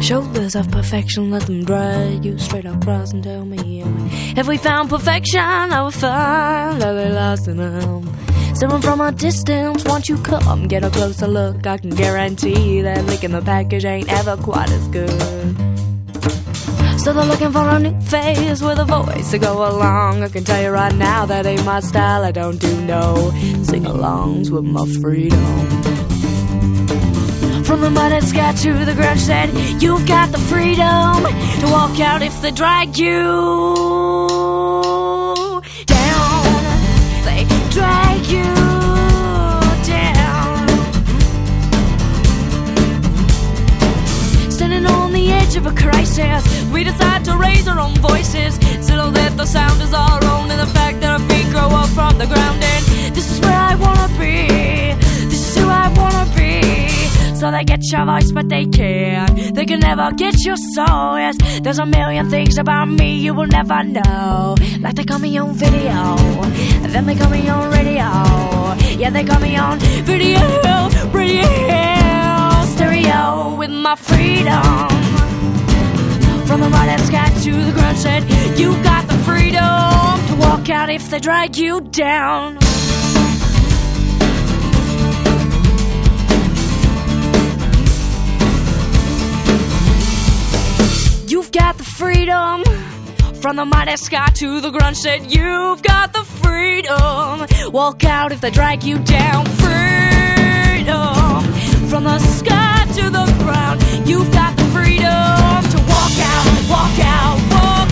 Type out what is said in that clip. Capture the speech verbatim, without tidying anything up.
Shoulders of perfection, let them drag you straight across and tell me if we found perfection, I would find that they lost in them. Someone from a distance, won't you come get a closer look? I can guarantee that licking the package ain't ever quite as good. So they're looking for a new face with a voice to go along. I can tell you right now that ain't my style. I don't do no sing-alongs with my freedom. From the mud and sky to the ground, said you've got the freedom to walk out if they drag you down. They drag you down. Standing on the edge of a crisis, we decide to raise our own voices. Still that the sound is our own, and the fact that our feet grow up from the ground. And this is where I wanna be. This is who I wanna be. So they get your voice, but they can't. They can never get your soul. Yes, there's a million things about me you will never know. Like they call me on video, and then they call me on radio. Yeah, they call me on video, radio, stereo with my freedom. From the mud and sky to the ground, said you got the freedom to walk out if they drag you down. You've got the freedom. From the mighty sky to the ground, said you've got the freedom. Walk out if they drag you down. Freedom. From the sky to the ground, you've got the freedom to walk out, walk out, walk out.